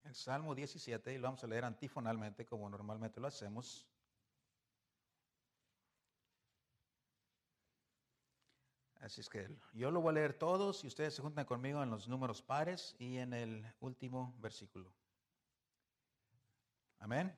el Salmo 17 y lo vamos a leer antifonalmente como normalmente lo hacemos. Así es que yo lo voy a leer todos y ustedes se juntan conmigo en los números pares y en el último versículo. Amén.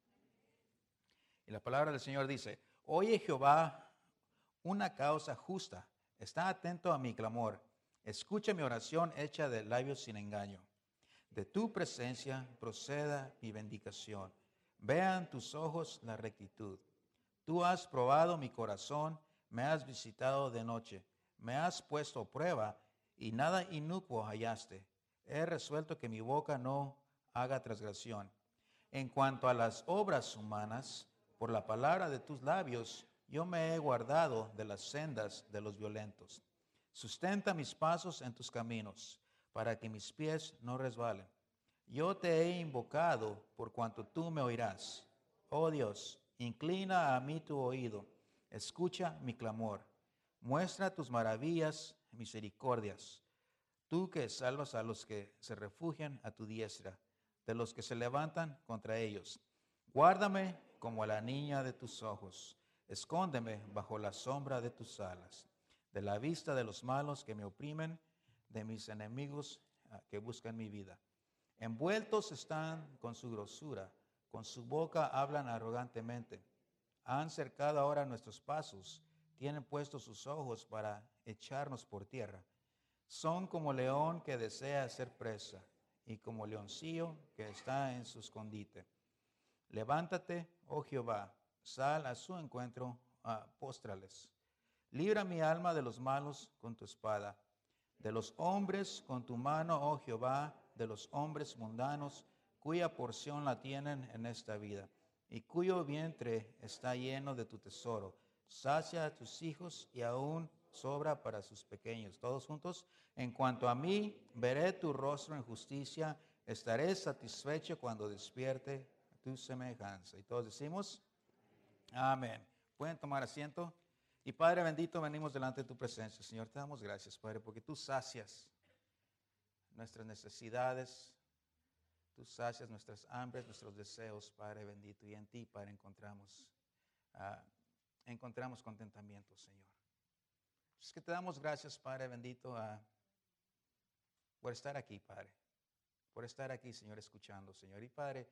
Y la palabra del Señor dice: Oye Jehová, una causa justa, está atento a mi clamor, escucha mi oración hecha de labios sin engaño. De tu presencia proceda mi vindicación. Vean tus ojos la rectitud. Tú has probado mi corazón, me has visitado de noche, me has puesto a prueba y nada inicuo hallaste. He resuelto que mi boca no haga transgresión. En cuanto a las obras humanas, por la palabra de tus labios, yo me he guardado de las sendas de los violentos. Sustenta mis pasos en tus caminos, para que mis pies no resbalen. Yo te he invocado por cuanto tú me oirás. Oh Dios, inclina a mí tu oído, escucha mi clamor. Muestra tus maravillas, misericordias. Tú que salvas a los que se refugian a tu diestra, de los que se levantan contra ellos. Guárdame como a la niña de tus ojos. Escóndeme bajo la sombra de tus alas, de la vista de los malos que me oprimen, de mis enemigos que buscan mi vida. Envueltos están con su grosura, con su boca hablan arrogantemente. Han cercado ahora nuestros pasos, tienen puestos sus ojos para echarnos por tierra. Son como león que desea ser presa y como leoncillo que está en su escondite. Levántate, oh Jehová, sal a su encuentro, póstrales. Libra mi alma de los malos con tu espada, de los hombres con tu mano, oh Jehová, de los hombres mundanos, cuya porción la tienen en esta vida, y cuyo vientre está lleno de tu tesoro. Sacia a tus hijos y aún sobra para sus pequeños. Todos juntos. En cuanto a mí, veré tu rostro en justicia, estaré satisfecho cuando despierte tu semejanza. Y todos decimos, amén. Pueden tomar asiento. Y Padre bendito, venimos delante de tu presencia. Señor, te damos gracias, Padre, porque tú sacias nuestras necesidades, tú sacias nuestras hambres, nuestros deseos, Padre bendito. Y en ti, Padre, encontramos contentamiento, Señor. Es que te damos gracias, Padre bendito, por estar aquí, Padre. Por estar aquí, Señor, escuchando, Señor. Y Padre,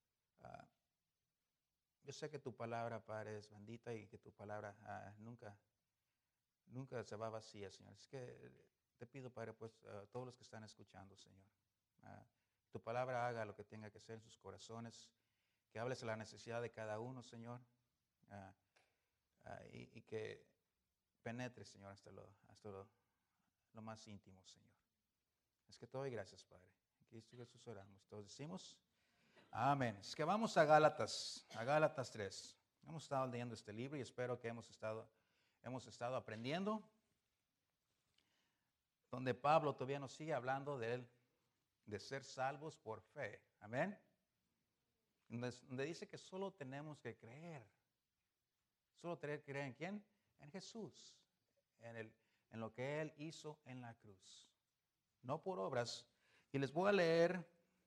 yo sé que tu palabra, Padre, es bendita y que tu palabra nunca se va vacía, Señor. Es que te pido, Padre, pues, todos los que están escuchando, Señor, tu palabra haga lo que tenga que hacer en sus corazones, que hables a la necesidad de cada uno, Señor, y que penetre, Señor, hasta lo más íntimo, Señor. Es que te doy gracias, Padre. En Cristo Jesús oramos. Todos decimos, amén. Es que vamos a Gálatas 3. Hemos estado leyendo este libro y espero que hemos estado aprendiendo, donde Pablo todavía nos sigue hablando de ser salvos por fe. Amén. Donde dice que solo tenemos que creer. Solo tener que creer en quién? En Jesús. En lo que Él hizo en la cruz. No por obras. Y les voy a leer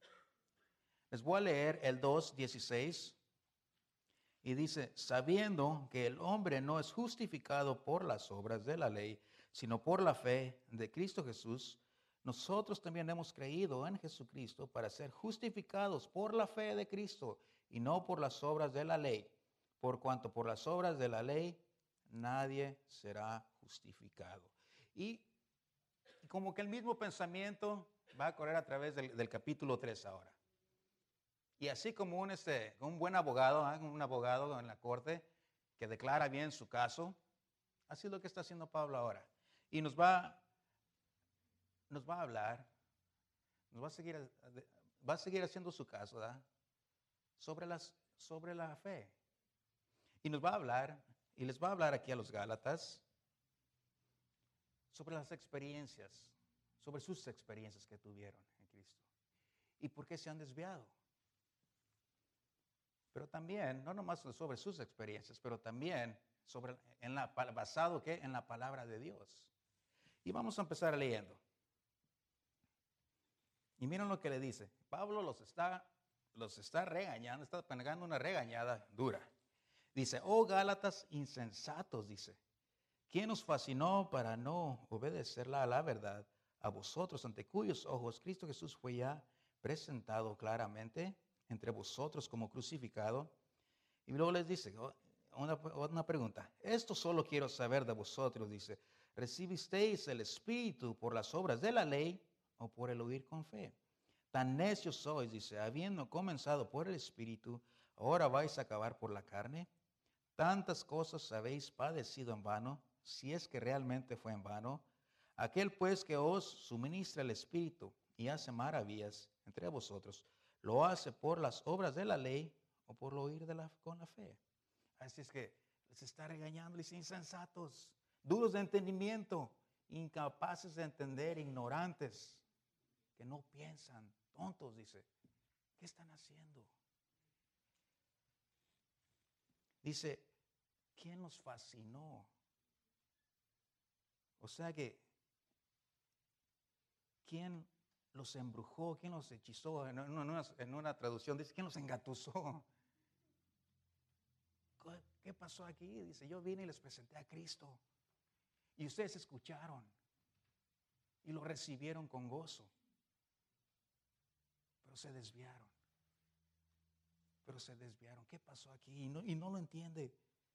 el 2:16. Y dice, sabiendo que el hombre no es justificado por las obras de la ley, sino por la fe de Cristo Jesús, nosotros también hemos creído en Jesucristo para ser justificados por la fe de Cristo y no por las obras de la ley. Por cuanto por las obras de la ley nadie será justificado. Y como que el mismo pensamiento va a correr a través del capítulo 3 ahora. Y así como un buen abogado, un abogado en la corte que declara bien su caso, así es lo que está haciendo Pablo ahora. Y nos va a hablar, va a seguir haciendo su caso, ¿verdad? Sobre la fe. Y nos va a hablar, y les va a hablar aquí a los Gálatas, sobre las experiencias, sobre sus experiencias que tuvieron en Cristo. Y por qué se han desviado. Pero también, no nomás sobre sus experiencias, pero también basado ¿qué? En la palabra de Dios. Y vamos a empezar leyendo. Y miren lo que le dice. Pablo los está regañando, está pegando una regañada dura. Dice, oh Gálatas insensatos, dice, ¿quién os fascinó para no obedecerla a la verdad? A vosotros, ante cuyos ojos Cristo Jesús fue ya presentado claramente entre vosotros como crucificado. Y luego les dice, una pregunta, esto solo quiero saber de vosotros, dice, ¿recibisteis el Espíritu por las obras de la ley o por el oír con fe? Tan necios sois, dice, habiendo comenzado por el Espíritu, ahora vais a acabar por la carne. Tantas cosas habéis padecido en vano, si es que realmente fue en vano. Aquel pues que os suministra el Espíritu y hace maravillas entre vosotros, ¿lo hace por las obras de la ley o por lo oír con la fe? Así es que les está regañando, les dice, insensatos, duros de entendimiento, incapaces de entender, ignorantes, que no piensan, tontos, dice. ¿Qué están haciendo? Dice, ¿quién los fascinó? O sea que, ¿quién los embrujó? ¿Quién los hechizó? En una traducción dice, ¿quién los engatusó? ¿Qué pasó aquí? Dice, yo vine y les presenté a Cristo. Y ustedes escucharon y lo recibieron con gozo. Pero se desviaron. ¿Qué pasó aquí? Y no lo entiende.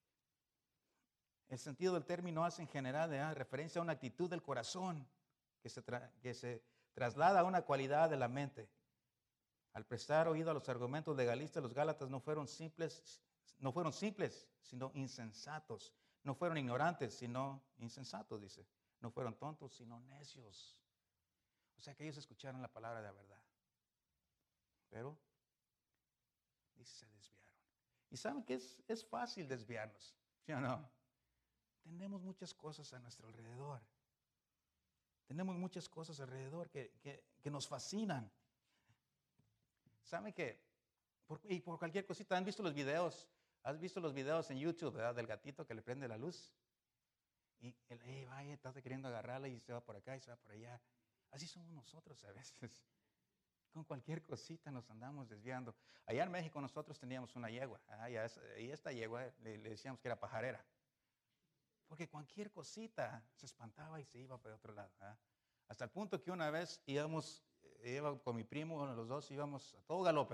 El sentido del término hace en general referencia a una actitud del corazón que se traslada a una cualidad de la mente. Al prestar oído a los argumentos legalistas, los gálatas no fueron simples, sino insensatos. No fueron ignorantes, sino insensatos, dice. No fueron tontos, sino necios. O sea que ellos escucharon la palabra de la verdad. Pero, dice, se desviaron. Y saben que es fácil desviarnos, ¿sí o no? Tenemos muchas cosas a nuestro alrededor. Tenemos muchas cosas alrededor que nos fascinan. ¿Saben que? Por cualquier cosita, ¿han visto los videos? ¿Has visto los videos en YouTube, ¿verdad? Del gatito que le prende la luz? Y él vaya, está queriendo agarrarla y se va por acá y se va por allá. Así somos nosotros a veces. Con cualquier cosita nos andamos desviando. Allá en México nosotros teníamos una yegua. Y esta yegua le decíamos que era pajarera. Porque cualquier cosita se espantaba y se iba para otro lado. Hasta el punto que una vez iba con mi primo, los dos íbamos a todo galope,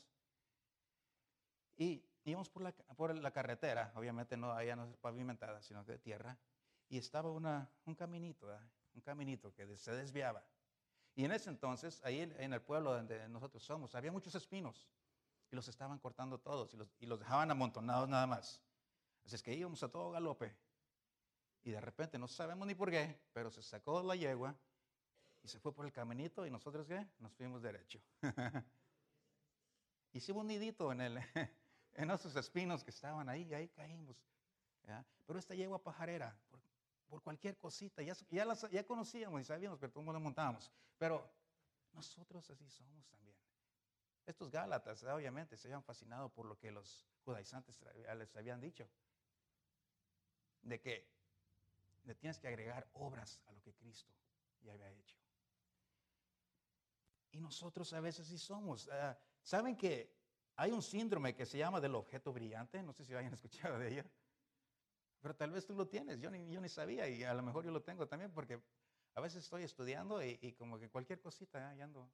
y íbamos por la carretera, obviamente allá no es pavimentada, sino que de tierra, y estaba un caminito, un caminito que se desviaba. Y en ese entonces, ahí en el pueblo donde nosotros somos, había muchos espinos, y los estaban cortando todos, y los dejaban amontonados nada más. Así es que íbamos a todo galope. Y de repente, no sabemos ni por qué, pero se sacó la yegua y se fue por el caminito y nosotros, ¿qué? Nos fuimos derecho. Hicimos un nidito en esos espinos que estaban ahí, y ahí caímos. ¿Ya? Pero esta yegua pajarera, por cualquier cosita, ya conocíamos y sabíamos, pero cómo la montábamos. Pero nosotros así somos también. Estos gálatas, obviamente, se habían fascinado por lo que los judaizantes les habían dicho. De que le tienes que agregar obras a lo que Cristo ya había hecho. Y nosotros a veces sí somos. ¿Saben que hay un síndrome que se llama del objeto brillante? No sé si hayan escuchado de ella. Pero tal vez tú lo tienes. Yo ni sabía y a lo mejor yo lo tengo también porque a veces estoy estudiando y como que cualquier cosita ya ando.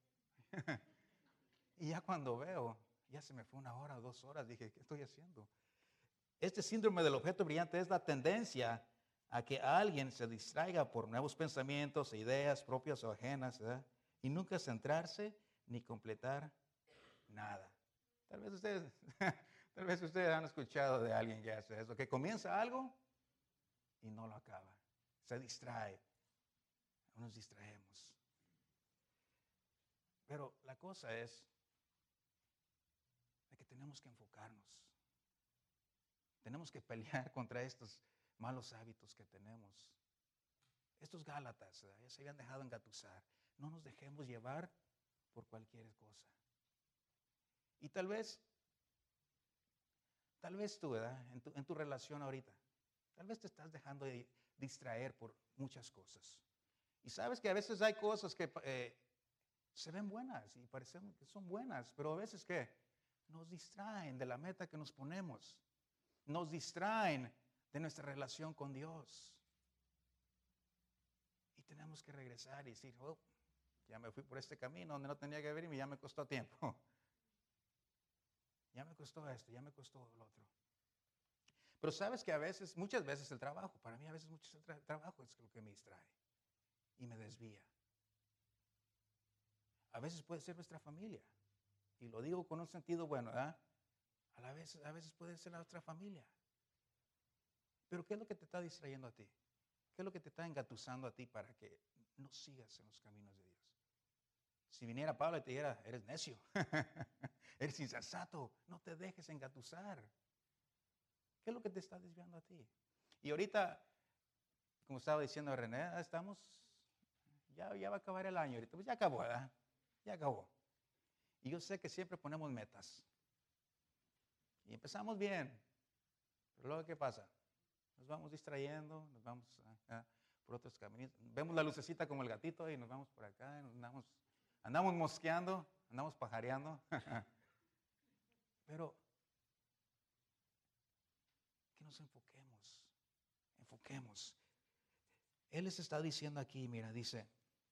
Y ya cuando veo, ya se me fue 1 hora o 2 horas. Dije, ¿qué estoy haciendo? Este síndrome del objeto brillante es la tendencia a que alguien se distraiga por nuevos pensamientos e ideas propias o ajenas, ¿verdad? Y nunca centrarse ni completar nada. Tal vez ustedes han escuchado de alguien que hace eso, que comienza algo y no lo acaba. Se distrae. Nos distraemos. Pero la cosa es de que tenemos que enfocarnos. Tenemos que pelear contra estos malos hábitos que tenemos. Estos gálatas ya se habían dejado engatusar. No nos dejemos llevar por cualquier cosa. Y tal vez tú, ¿verdad? En tu relación ahorita, tal vez te estás dejando de distraer por muchas cosas. Y sabes que a veces hay cosas Se ven buenas y parecen que son buenas, pero a veces ¿qué? Nos distraen de la meta que nos ponemos. Nos distraen de nuestra relación con Dios. Y tenemos que regresar y decir, oh, ya me fui por este camino donde no tenía que venir y ya me costó tiempo. Ya me costó esto, ya me costó lo otro. Pero sabes que a veces, muchas veces el trabajo, para mí a veces mucho el trabajo es lo que me distrae y me desvía. A veces puede ser nuestra familia. Y lo digo con un sentido bueno, ¿verdad? A veces puede ser la otra familia. Pero ¿qué es lo que te está distrayendo a ti? ¿Qué es lo que te está engatusando a ti para que no sigas en los caminos de Dios? Si viniera Pablo y te dijera, eres necio, eres insensato, no te dejes engatusar. ¿Qué es lo que te está desviando a ti? Y ahorita, como estaba diciendo René, ya va a acabar el año ahorita. Pues ya acabó, ¿verdad? Ya acabó. Y yo sé que siempre ponemos metas. Y empezamos bien. Pero luego, ¿qué pasa? Nos vamos distrayendo, nos vamos por otros caminos. Vemos la lucecita como el gatito y nos vamos por acá, andamos mosqueando, andamos pajareando. Pero que nos enfoquemos. Él les está diciendo aquí, mira, dice,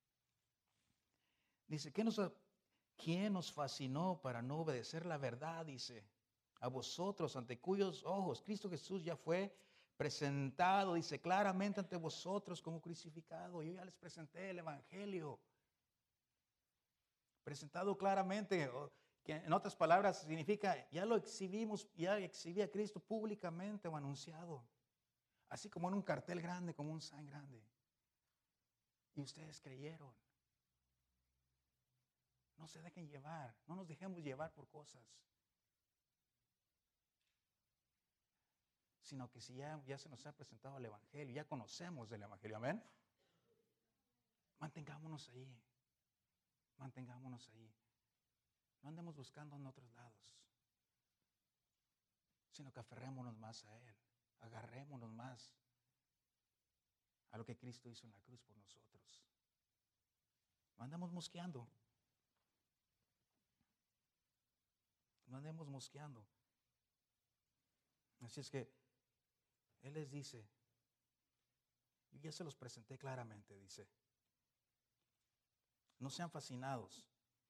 ¿quién nos fascinó para no obedecer la verdad? Dice, a vosotros, ante cuyos ojos Cristo Jesús ya fue presentado, dice, claramente ante vosotros como crucificado. Yo ya les presenté el Evangelio. Presentado claramente, que en otras palabras significa, ya lo exhibimos, ya exhibí a Cristo públicamente o anunciado. Así como en un cartel grande, como un sign grande. Y ustedes creyeron. No se dejen llevar, no nos dejemos llevar por cosas. Sino que si ya se nos ha presentado el Evangelio, ya conocemos del Evangelio, amén. Mantengámonos ahí. No andemos buscando en otros lados, sino que aferrémonos más a Él. Agarrémonos más a lo que Cristo hizo en la cruz por nosotros. No andemos mosqueando. Así es que Él les dice, yo ya se los presenté claramente, dice, no sean fascinados.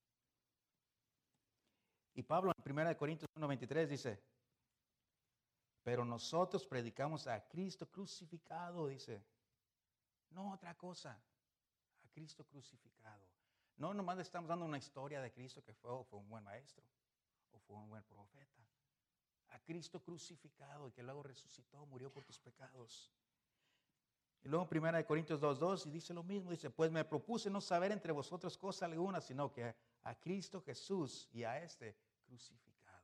Y Pablo en 1 Corintios 1:23 dice, pero nosotros predicamos a Cristo crucificado, dice, no otra cosa, a Cristo crucificado. No nomás le estamos dando una historia de Cristo que fue un buen maestro o fue un buen profeta. A Cristo crucificado y que luego resucitó, murió por tus pecados. Y luego en 1 Corintios 2:2 y dice lo mismo, dice, pues me propuse no saber entre vosotros cosa alguna, sino que a Cristo Jesús y a este crucificado.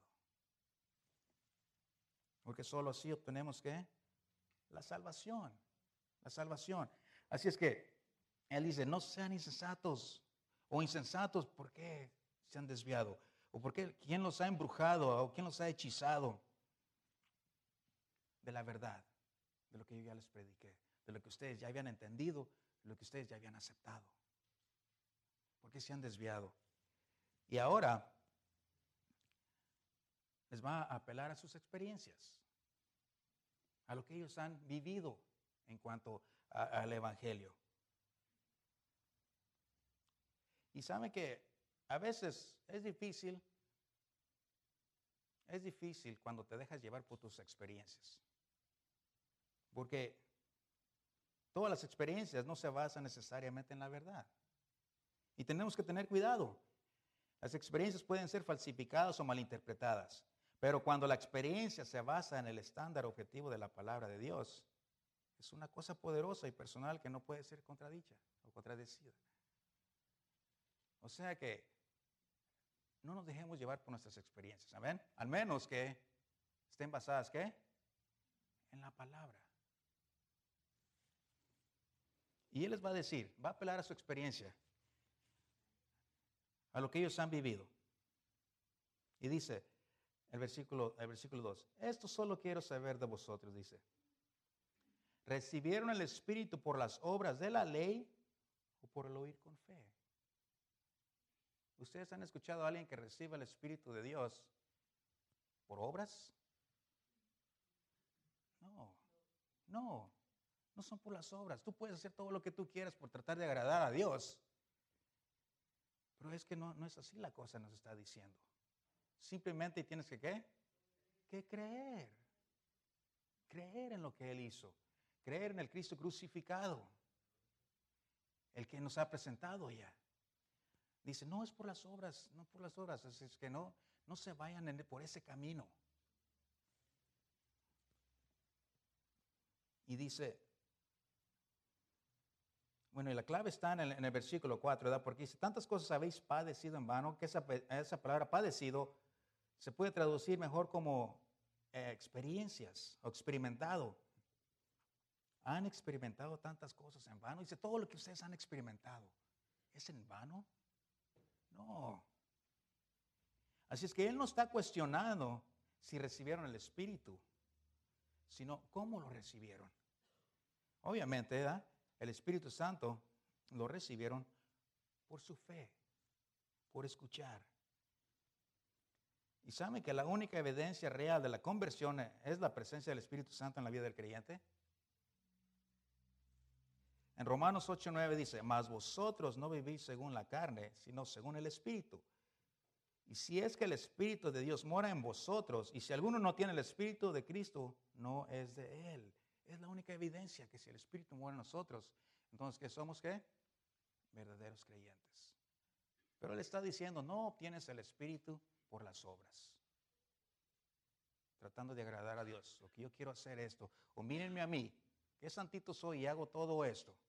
Porque solo así obtenemos ¿qué? La salvación. Así es que Él dice, no sean insensatos o insensatos, ¿por qué se han desviado? ¿O por qué? ¿Quién los ha embrujado o quién los ha hechizado de la verdad? De lo que yo ya les prediqué, de lo que ustedes ya habían entendido, de lo que ustedes ya habían aceptado. ¿Por qué se han desviado? Y ahora les va a apelar a sus experiencias, a lo que ellos han vivido en cuanto al Evangelio. Y saben que a veces es difícil cuando te dejas llevar por tus experiencias. Porque todas las experiencias no se basan necesariamente en la verdad. Y tenemos que tener cuidado. Las experiencias pueden ser falsificadas o malinterpretadas. Pero cuando la experiencia se basa en el estándar objetivo de la palabra de Dios, es una cosa poderosa y personal que no puede ser contradicha o contradecida. O sea que no nos dejemos llevar por nuestras experiencias, ¿amén? Al menos que estén basadas, ¿qué? En la palabra. Y Él les va a decir, va a apelar a su experiencia, a lo que ellos han vivido. Y dice el versículo 2, esto solo quiero saber de vosotros, dice. ¿Recibieron el Espíritu por las obras de la ley o por el oír con fe? ¿Ustedes han escuchado a alguien que reciba el Espíritu de Dios por obras? No, no, no son por las obras. Tú puedes hacer todo lo que tú quieras por tratar de agradar a Dios. Pero es que no es así la cosa, nos está diciendo. Simplemente tienes que, ¿qué? Que creer. Creer en lo que Él hizo. Creer en el Cristo crucificado. El que nos ha presentado ya. Dice, no es por las obras, no por las obras. Es que no se vayan por ese camino. Y dice, bueno, y la clave está en el versículo 4, ¿verdad? Porque dice, tantas cosas habéis padecido en vano, que esa palabra padecido se puede traducir mejor como experiencias o experimentado. Han experimentado tantas cosas en vano. Dice, todo lo que ustedes han experimentado, ¿es en vano? No. Así es que Él no está cuestionando si recibieron el Espíritu, sino cómo lo recibieron. Obviamente, ¿verdad? El Espíritu Santo lo recibieron por su fe, por escuchar. ¿Y saben que la única evidencia real de la conversión es la presencia del Espíritu Santo en la vida del creyente? En Romanos 8:9 dice, mas vosotros no vivís según la carne, sino según el Espíritu. Y si es que el Espíritu de Dios mora en vosotros, y si alguno no tiene el Espíritu de Cristo, no es de Él. Es la única evidencia que si el Espíritu mora en nosotros, entonces ¿qué somos qué? Verdaderos creyentes. Pero Él está diciendo, no obtienes el Espíritu por las obras. Tratando de agradar a Dios. O que yo quiero hacer esto. O mírenme a mí, qué santito soy y hago todo esto.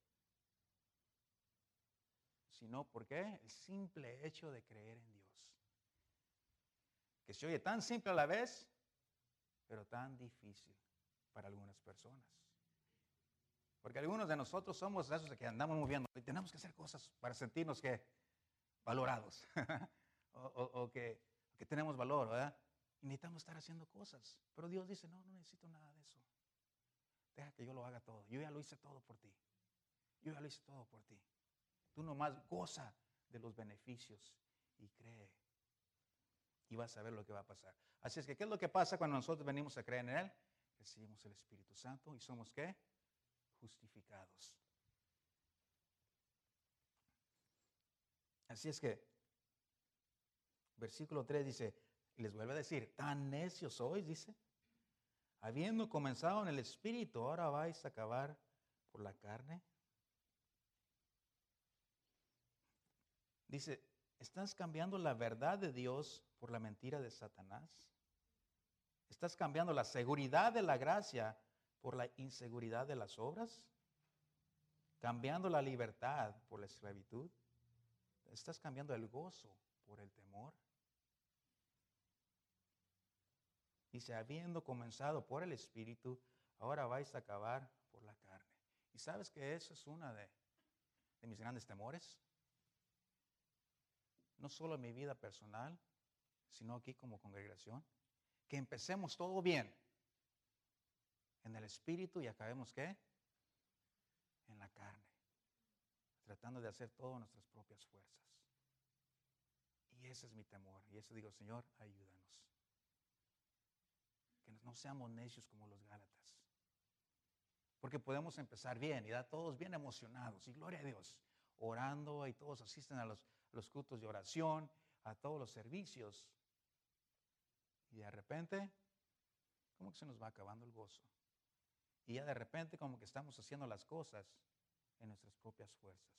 Sino, ¿por qué? El simple hecho de creer en Dios. Que se oye tan simple a la vez, pero tan difícil para algunas personas. Porque algunos de nosotros somos esos que andamos moviendo y tenemos que hacer cosas para sentirnos que valorados o que tenemos valor, ¿verdad? Y necesitamos estar haciendo cosas. Pero Dios dice, no necesito nada de eso. Deja que yo lo haga todo. Yo ya lo hice todo por ti. Yo ya lo hice todo por ti. Tú nomás goza de los beneficios y cree. Y vas a ver lo que va a pasar. Así es que, ¿qué es lo que pasa cuando nosotros venimos a creer en Él? Recibimos el Espíritu Santo y somos, ¿qué? Justificados. Así es que, versículo 3 dice, y les vuelve a decir, tan necios sois, dice, habiendo comenzado en el Espíritu, ahora vais a acabar por la carne. Dice, ¿estás cambiando la verdad de Dios por la mentira de Satanás? ¿Estás cambiando la seguridad de la gracia por la inseguridad de las obras? ¿Cambiando la libertad por la esclavitud? ¿Estás cambiando el gozo por el temor? Dice, habiendo comenzado por el Espíritu, ahora vais a acabar por la carne. ¿Y sabes que eso es una de mis grandes temores? No solo en mi vida personal, sino aquí como congregación. Que empecemos todo bien en el Espíritu y acabemos, ¿qué? En la carne. Tratando de hacer todo nuestras propias fuerzas. Y ese es mi temor. Y eso digo, Señor, ayúdanos. Que no seamos necios como los Gálatas. Porque podemos empezar bien y dar todos bien emocionados. Y gloria a Dios. Orando y todos asisten a los cultos de oración, a todos los servicios. Y de repente, como que se nos va acabando el gozo. Y ya de repente como que estamos haciendo las cosas en nuestras propias fuerzas.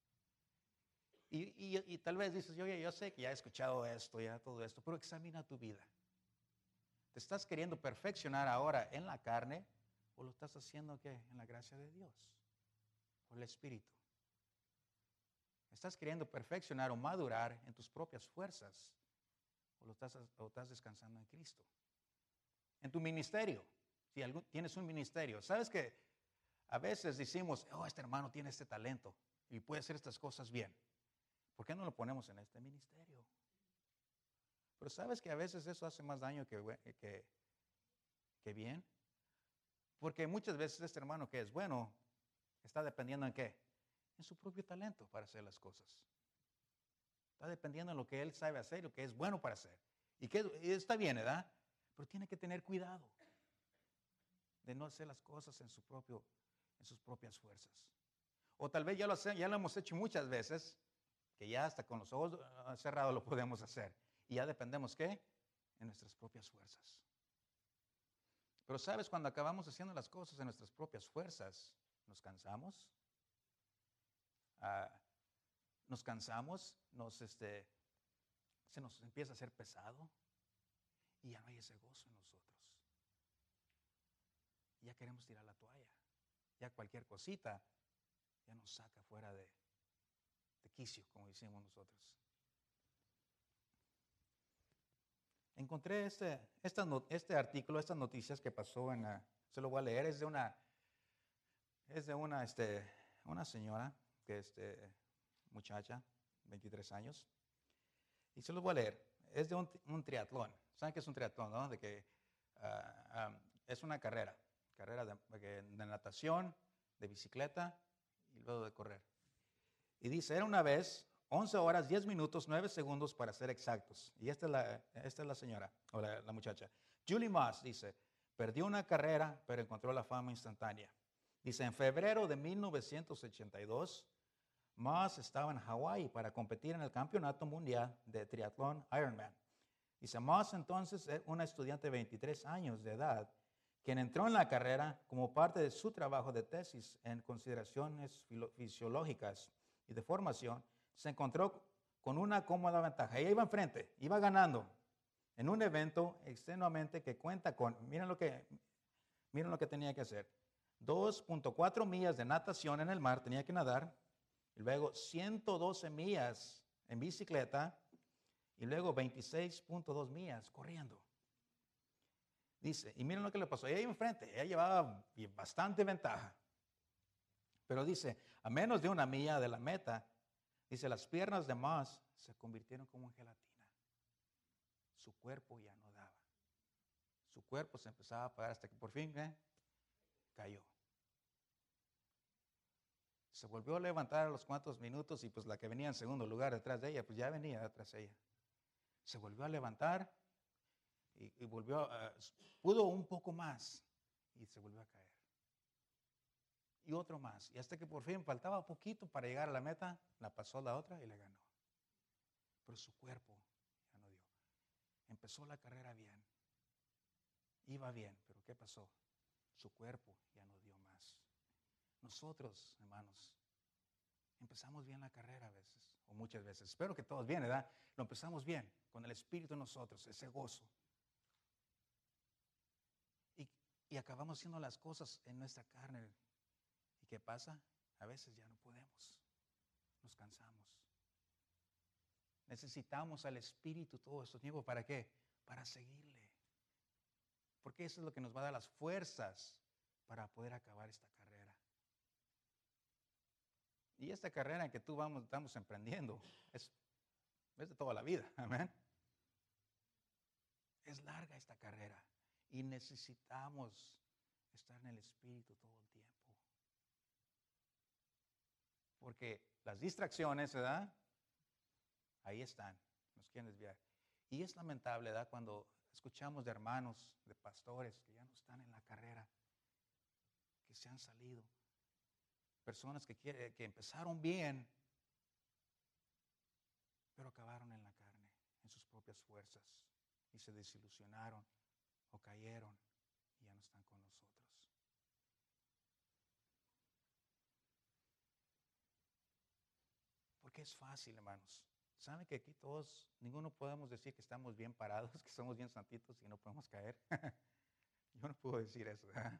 Y tal vez dices, yo sé que ya he escuchado esto, ya todo esto, pero examina tu vida. ¿Te estás queriendo perfeccionar ahora en la carne o lo estás haciendo ¿qué? En la gracia de Dios, por el Espíritu? ¿Estás queriendo perfeccionar o madurar en tus propias fuerzas o estás descansando en Cristo? En tu ministerio, si tienes un ministerio, ¿sabes que a veces decimos, este hermano tiene este talento y puede hacer estas cosas bien? ¿Por qué no lo ponemos en este ministerio? Pero ¿sabes que a veces eso hace más daño que bien? Porque muchas veces este hermano que es bueno está dependiendo en qué? En su propio talento para hacer las cosas. Está dependiendo de lo que él sabe hacer, lo que es bueno para hacer. Y está bien, ¿verdad? Pero tiene que tener cuidado de no hacer las cosas en sus propias fuerzas. O tal vez ya lo hemos hecho muchas veces, que ya hasta con los ojos cerrados lo podemos hacer. Y ya dependemos, ¿qué? En nuestras propias fuerzas. Pero ¿sabes? Cuando acabamos haciendo las cosas en nuestras propias fuerzas, nos cansamos. Nos cansamos, se nos empieza a hacer pesado y ya no hay ese gozo en nosotros. Ya queremos tirar la toalla. Ya cualquier cosita ya nos saca fuera de quicio, como decimos nosotros. Encontré este artículo, estas noticias que pasó se lo voy a leer, es de una señora, que muchacha, 23 años, y se los voy a leer. Es de un triatlón. ¿Saben qué es un triatlón, no? De que es una carrera de natación, de bicicleta y luego de correr. Y dice, era una vez 11 horas, 10 minutos, 9 segundos para ser exactos. Y esta es la señora, o la muchacha. Julie Moss dice, perdió una carrera, pero encontró la fama instantánea. Dice, en febrero de 1982, Moss estaba en Hawái para competir en el Campeonato Mundial de Triatlón Ironman. Dice, Moss entonces es una estudiante de 23 años de edad, quien entró en la carrera como parte de su trabajo de tesis en consideraciones fisiológicas y de formación, se encontró con una cómoda ventaja. Ella iba enfrente, iba ganando en un evento extenuamente que cuenta con, miren lo que tenía que hacer, 2.4 millas de natación en el mar, tenía que nadar, y luego 112 millas en bicicleta, y luego 26.2 millas corriendo. Dice, y miren lo que le pasó, ella iba enfrente, ella llevaba bastante ventaja. Pero dice, a menos de una milla de la meta, dice, las piernas de Moss se convirtieron como en gelatina. Su cuerpo ya no daba. Su cuerpo se empezaba a apagar hasta que por fin cayó. Se volvió a levantar a los cuantos minutos y pues la que venía en segundo lugar detrás de ella, pues ya venía detrás de ella. Se volvió a levantar y pudo un poco más y se volvió a caer. Y otro más. Y hasta que por fin faltaba poquito para llegar a la meta, la pasó la otra y le ganó. Pero su cuerpo ya no dio. Empezó la carrera bien. Iba bien, pero ¿qué pasó? Su cuerpo ya no dio más. Nosotros, hermanos, empezamos bien la carrera a veces, o muchas veces. Espero que todos bien, ¿verdad? Lo empezamos bien, con el Espíritu en nosotros, ese gozo. Y acabamos haciendo las cosas en nuestra carne. ¿Y qué pasa? A veces ya no podemos. Nos cansamos. Necesitamos al Espíritu todo este tiempo. ¿Para qué? Para seguirle. Porque eso es lo que nos va a dar las fuerzas para poder acabar esta carrera. Y esta carrera en que estamos emprendiendo es de toda la vida. Amén. Es larga esta carrera. Y necesitamos estar en el Espíritu todo el tiempo. Porque las distracciones, ¿verdad? Ahí están, nos quieren desviar. Y es lamentable, ¿verdad? Cuando escuchamos de hermanos, de pastores que ya no están en la carrera, que se han salido. Personas que empezaron bien, pero acabaron en la carne, en sus propias fuerzas, y se desilusionaron o cayeron y ya no están con nosotros. Porque es fácil, hermanos. ¿Saben que aquí todos, ninguno podemos decir que estamos bien parados, que somos bien santitos y no podemos caer? Yo no puedo decir eso, ¿verdad?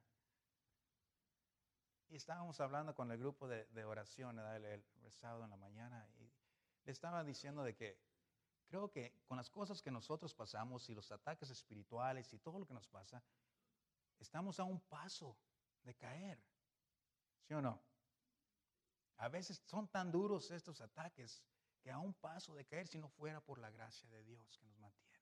Y estábamos hablando con el grupo de oración, ¿verdad? El sábado en la mañana, y le estaba diciendo de que creo que con las cosas que nosotros pasamos y los ataques espirituales y todo lo que nos pasa, estamos a un paso de caer. ¿Sí o no? A veces son tan duros estos ataques que a un paso de caer si no fuera por la gracia de Dios que nos mantiene.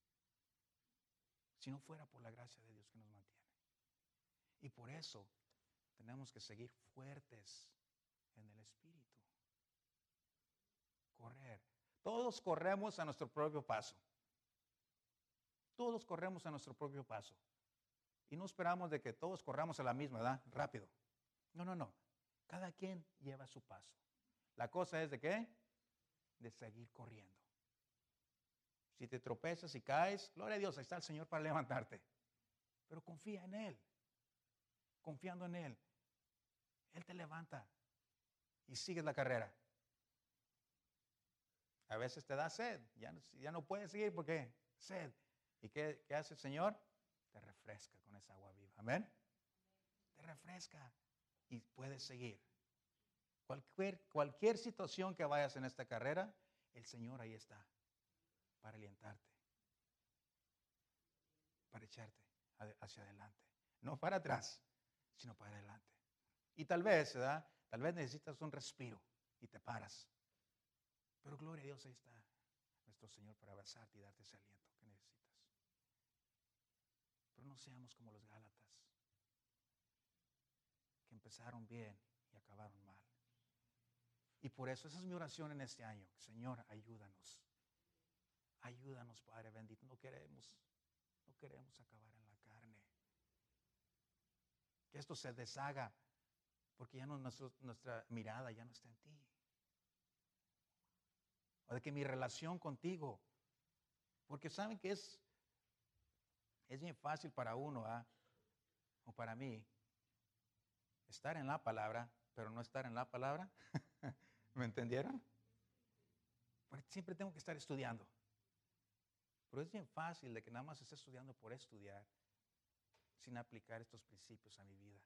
Si no fuera por la gracia de Dios que nos mantiene. Y por eso tenemos que seguir fuertes en el Espíritu. Correr. Todos corremos a nuestro propio paso. Todos corremos a nuestro propio paso. Y no esperamos de que todos corramos a la misma, ¿verdad? Rápido. No, no, no. Cada quien lleva su paso. La cosa es de qué? De seguir corriendo. Si te tropezas y caes, gloria a Dios, ahí está el Señor para levantarte. Pero confía en Él. Confiando en Él. Él te levanta y sigues la carrera. A veces te da sed. Ya no puedes seguir porque sed. ¿Y qué hace el Señor? Te refresca con esa agua viva. Amén. Te refresca y puedes seguir. Cualquier situación que vayas en esta carrera, el Señor ahí está para alientarte, para echarte hacia adelante. No para atrás, sino para adelante. Y tal vez, ¿verdad? Tal vez necesitas un respiro y te paras. Pero gloria a Dios, ahí está nuestro Señor para abrazarte y darte ese aliento que necesitas. Pero no seamos como los Gálatas, que empezaron bien y acabaron mal. Y por eso esa es mi oración en este año. Señor, ayúdanos. Ayúdanos, Padre bendito. No queremos acabar en la carne. Que esto se deshaga, porque ya no, nuestra mirada ya no está en ti. O de que mi relación contigo, porque saben que es bien fácil para uno, o para mí, estar en la palabra, pero no estar en la palabra. ¿Me entendieron? Porque siempre tengo que estar estudiando. Pero es bien fácil de que nada más esté estudiando por estudiar, sin aplicar estos principios a mi vida.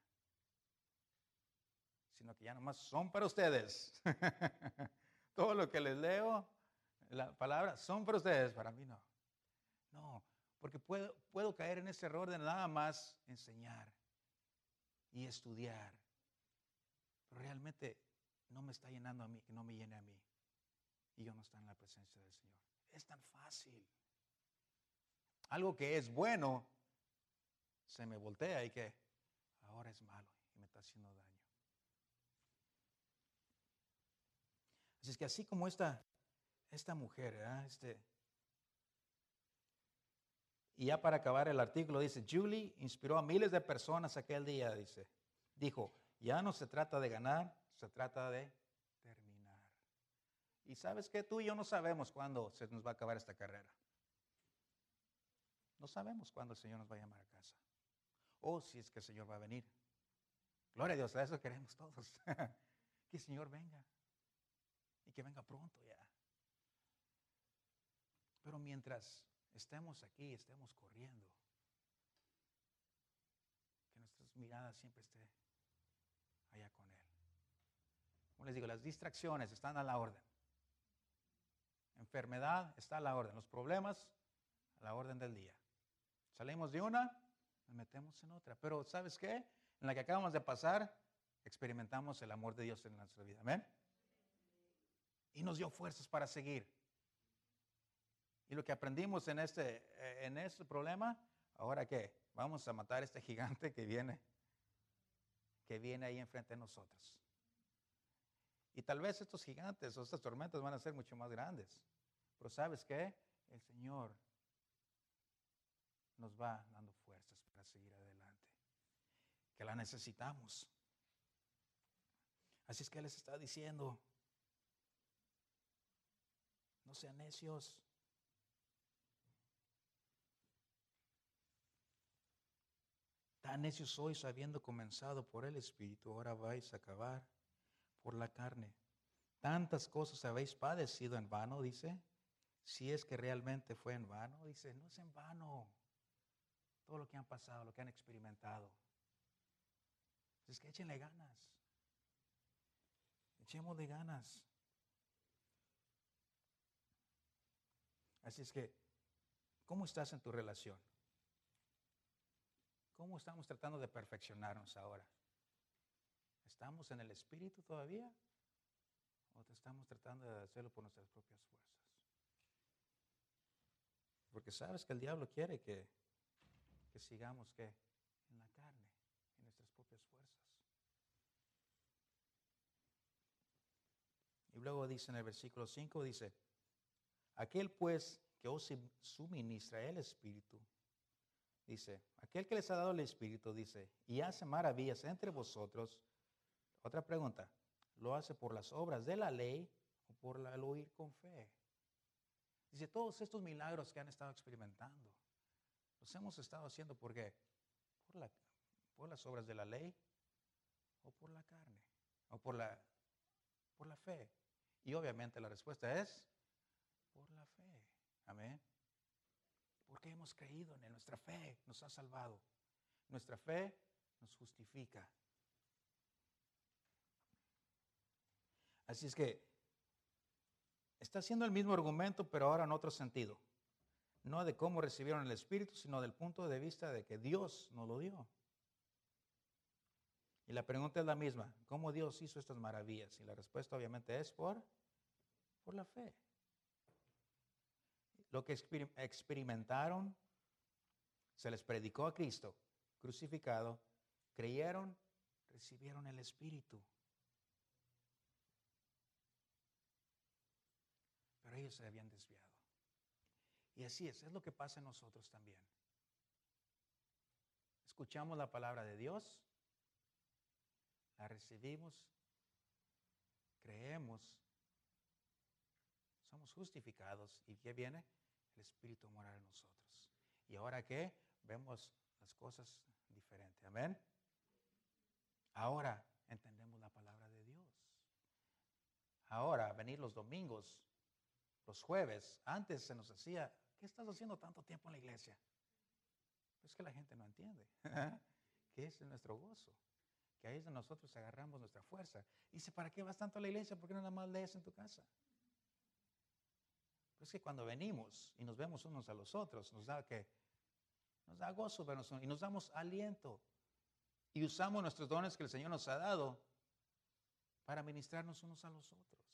Sino que ya nada más son para ustedes. Todo lo que les leo, la palabra, son para ustedes, para mí no. No, porque puedo caer en ese error de nada más enseñar y estudiar. Pero realmente no me está llenando a mí, que no me llene a mí. Y yo no estoy en la presencia del Señor. Es tan fácil. Algo que es bueno, se me voltea y que ahora es malo y me está haciendo daño. Así es que así como esta mujer, y ya para acabar el artículo dice, Julie inspiró a miles de personas aquel día, dijo, ya no se trata de ganar, se trata de terminar. Y sabes que tú y yo no sabemos cuándo se nos va a acabar esta carrera. No sabemos cuándo el Señor nos va a llamar a casa. O si es que el Señor va a venir. Gloria a Dios, a eso queremos todos. Que el Señor venga. Y que venga pronto ya. Pero mientras estemos aquí, estemos corriendo, que nuestras miradas siempre estén allá con Él. Como les digo, las distracciones están a la orden. Enfermedad está a la orden. Los problemas a la orden del día. Salimos de una, nos metemos en otra. Pero ¿sabes qué? En la que acabamos de pasar, experimentamos el amor de Dios en nuestra vida. Amén. Y nos dio fuerzas para seguir. Y lo que aprendimos en este problema, ¿ahora qué? Vamos a matar a este gigante que viene ahí enfrente de nosotros. Y tal vez estos gigantes o estas tormentas van a ser mucho más grandes. Pero ¿sabes qué? El Señor nos va dando fuerzas para seguir adelante. Que la necesitamos. Así es que Él les está diciendo, no sean necios. Tan necios sois habiendo comenzado por el Espíritu, ahora vais a acabar por la carne. Tantas cosas habéis padecido en vano, dice. Si es que realmente fue en vano, dice, no es en vano. Todo lo que han pasado, lo que han experimentado. Es que échenle ganas. Echémosle ganas. Así es que, ¿cómo estás en tu relación? ¿Cómo estamos tratando de perfeccionarnos ahora? ¿Estamos en el Espíritu todavía? ¿O estamos tratando de hacerlo por nuestras propias fuerzas? Porque sabes que el diablo quiere que sigamos en la carne, en nuestras propias fuerzas. Y luego dice en el versículo 5, dice, Aquel pues que os suministra el Espíritu, dice, aquel que les ha dado el Espíritu, dice, y hace maravillas entre vosotros. Otra pregunta, ¿lo hace por las obras de la ley o por el oír con fe? Dice, todos estos milagros que han estado experimentando, los hemos estado haciendo ¿por qué? Por las obras de la ley o por la carne o por la fe. Y obviamente la respuesta es por la fe. Amén. Porque hemos creído en él. Nuestra fe nos ha salvado. Nuestra fe nos justifica. Así es que está haciendo el mismo argumento, pero ahora en otro sentido. No de cómo recibieron el Espíritu, sino del punto de vista de que Dios nos lo dio. Y la pregunta es la misma, ¿cómo Dios hizo estas maravillas? Y la respuesta obviamente es por la fe. Lo que experimentaron, se les predicó a Cristo crucificado, creyeron, recibieron el Espíritu. Pero ellos se habían desviado. Y así es lo que pasa en nosotros también. Escuchamos la palabra de Dios, la recibimos, creemos, somos justificados. ¿Y qué viene? El Espíritu morar en nosotros. ¿Y ahora qué? Vemos las cosas diferentes. Amén. Ahora entendemos la palabra de Dios. Ahora, venir los domingos, los jueves, antes se nos decía, ¿qué estás haciendo tanto tiempo en la iglesia? Es que la gente no entiende. Que es nuestro gozo. Que ahí es donde nosotros agarramos nuestra fuerza. Y dice, ¿para qué vas tanto a la iglesia? ¿Por qué no nada más lees en tu casa? Pero es que cuando venimos y nos vemos unos a los otros, nos da gozo vernos y nos damos aliento. Y usamos nuestros dones que el Señor nos ha dado para ministrarnos unos a los otros.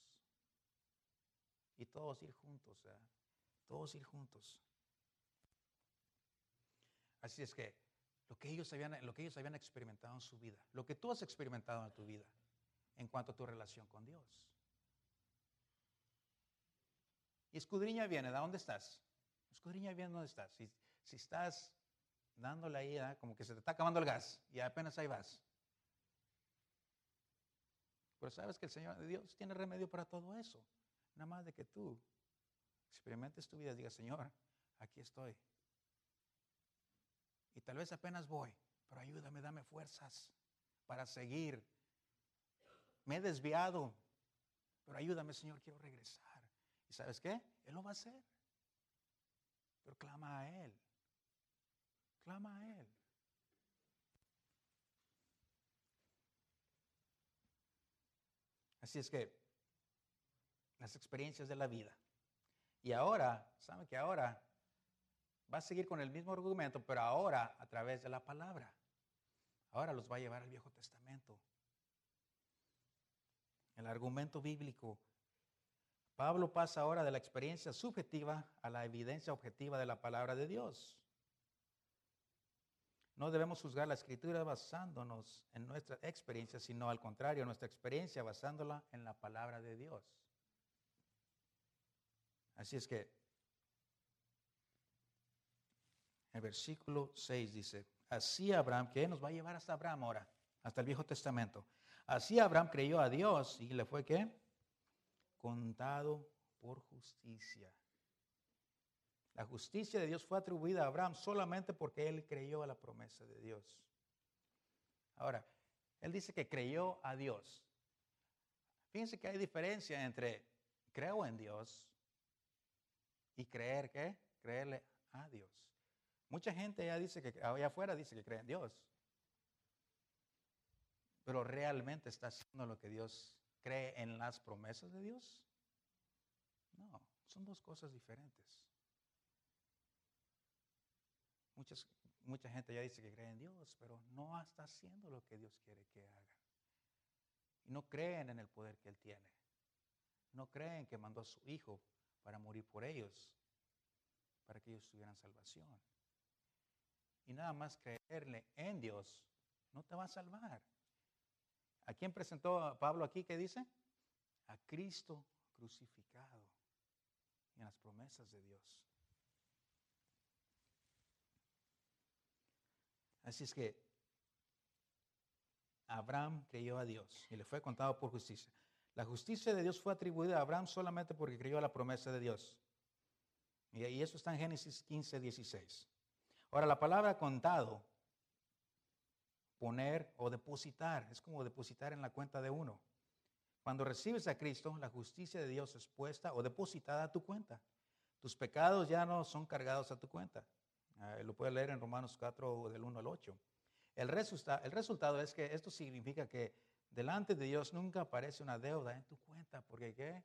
Y todos ir juntos, todos ir juntos. Así es que lo que ellos habían experimentado en su vida, lo que tú has experimentado en tu vida, en cuanto a tu relación con Dios. Y escudriña bien, ¿de dónde estás? Escudriña bien dónde estás. Si estás dándole ahí, como que se te está acabando el gas y apenas ahí vas. Pero sabes que el Señor de Dios tiene remedio para todo eso. Nada más de que tú experimentes tu vida y digas, Señor, aquí estoy. Y tal vez apenas voy, pero ayúdame, dame fuerzas para seguir. Me he desviado, pero ayúdame, Señor, quiero regresar. ¿Y sabes qué? Él lo va a hacer. Pero clama a Él. Clama a Él. Así es que las experiencias de la vida. Y ahora, ¿saben que ahora va a seguir con el mismo argumento, pero ahora a través de la palabra? Ahora los va a llevar al Viejo Testamento. El argumento bíblico. Pablo pasa ahora de la experiencia subjetiva a la evidencia objetiva de la palabra de Dios. No debemos juzgar la Escritura basándonos en nuestra experiencia, sino al contrario, nuestra experiencia basándola en la palabra de Dios. Así es que el versículo 6 dice, así Abraham, que nos va a llevar hasta Abraham ahora, hasta el Viejo Testamento. Así Abraham creyó a Dios y le fue ¿qué? Contado por justicia. La justicia de Dios fue atribuida a Abraham solamente porque él creyó a la promesa de Dios. Ahora, él dice que creyó a Dios. Fíjense que hay diferencia entre creo en Dios y creer, ¿qué? Creerle a Dios. Mucha gente ya dice que allá afuera dice que cree en Dios. Pero ¿realmente está haciendo lo que Dios cree en las promesas de Dios? No, son dos cosas diferentes. Mucha gente ya dice que cree en Dios, pero no está haciendo lo que Dios quiere que haga. Y no creen en el poder que Él tiene. No creen que mandó a su Hijo para morir por ellos, para que ellos tuvieran salvación. Y nada más creerle en Dios no te va a salvar. ¿A quién presentó a Pablo aquí? ¿Qué dice? A Cristo crucificado. y en las promesas de Dios. Así es que Abraham creyó a Dios y le fue contado por justicia. La justicia de Dios fue atribuida a Abraham solamente porque creyó a la promesa de Dios. Y eso está en Génesis 15, 16. Ahora, la palabra contado, poner o depositar, es como depositar en la cuenta de uno. Cuando recibes a Cristo, la justicia de Dios es puesta o depositada a tu cuenta. Tus pecados ya no son cargados a tu cuenta. Lo puedes leer en Romanos 4, del 1 al 8. El resultado es que esto significa que delante de Dios nunca aparece una deuda en tu cuenta. ¿Por qué? ¿Qué?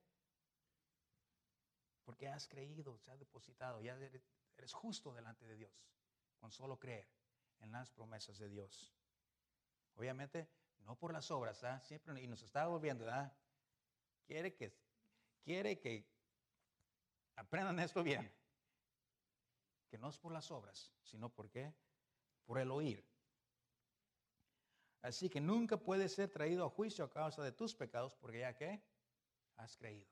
Porque has creído, se ha depositado, ya eres justo delante de Dios con solo creer en las promesas de Dios. Obviamente, no por las obras, ¿verdad? Siempre, y nos está volviendo, ¿verdad? Quiere que aprendan esto bien. Que no es por las obras, sino por qué? Por el oír. Así que nunca puedes ser traído a juicio a causa de tus pecados, porque ya que has creído.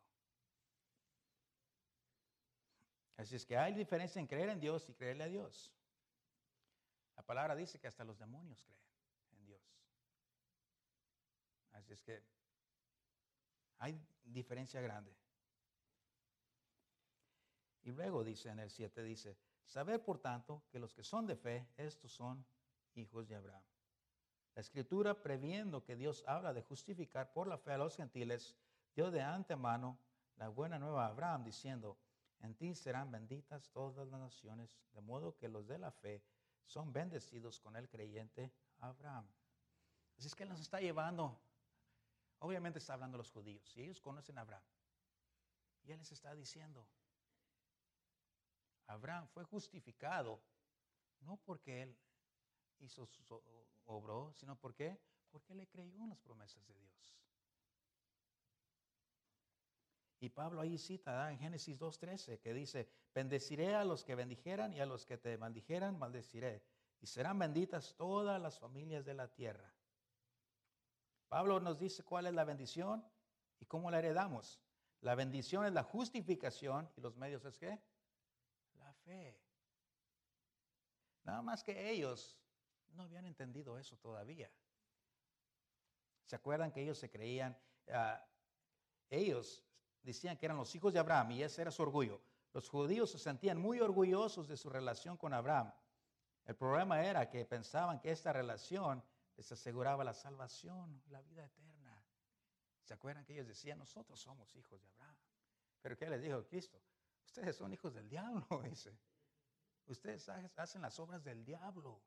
Así es que hay diferencia en creer en Dios y creerle a Dios. La palabra dice que hasta los demonios creen en Dios. Así es que hay diferencia grande. Y luego dice en el 7, dice, saber por tanto que los que son de fe, estos son hijos de Abraham. La Escritura, previendo que Dios habla de justificar por la fe a los gentiles, dio de antemano la buena nueva a Abraham, diciendo, en ti serán benditas todas las naciones, de modo que los de la fe son bendecidos con el creyente Abraham. Así es que Él nos está llevando, obviamente está hablando a los judíos, y ellos conocen a Abraham. Y Él les está diciendo, Abraham fue justificado, no porque él obró, sino porque le creyó en las promesas de Dios. Y Pablo ahí cita en Génesis 2:13 que dice, bendeciré a los que bendijeran y a los que te maldijeran, maldeciré. Y serán benditas todas las familias de la tierra. Pablo nos dice cuál es la bendición y cómo la heredamos. La bendición es la justificación y los medios es ¿qué? La fe. Nada más que ellos no habían entendido eso todavía. ¿Se acuerdan que ellos se creían? Ellos decían que eran los hijos de Abraham y ese era su orgullo. Los judíos se sentían muy orgullosos de su relación con Abraham. El problema era que pensaban que esta relación les aseguraba la salvación, la vida eterna. ¿Se acuerdan que ellos decían, nosotros somos hijos de Abraham? ¿Pero qué les dijo Cristo? Ustedes son hijos del diablo, dice. Ustedes hacen las obras del diablo.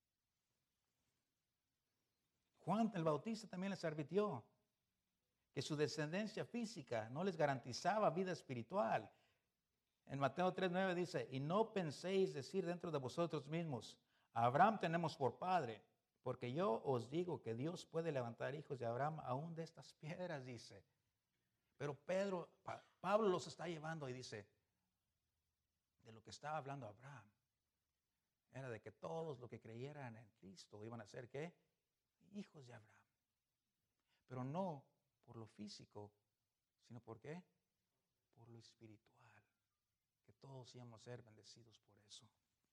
Juan el Bautista también les advirtió que su descendencia física no les garantizaba vida espiritual. En Mateo 3:9 dice, y no penséis decir dentro de vosotros mismos, a Abraham tenemos por padre, porque yo os digo que Dios puede levantar hijos de Abraham aún de estas piedras, dice. Pero Pablo los está llevando y dice, de lo que estaba hablando Abraham, era de que todos los que creyeran en Cristo iban a ser, ¿qué? Hijos de Abraham. Pero no por lo físico, sino ¿por qué? Por lo espiritual. Que todos íbamos a ser bendecidos por eso.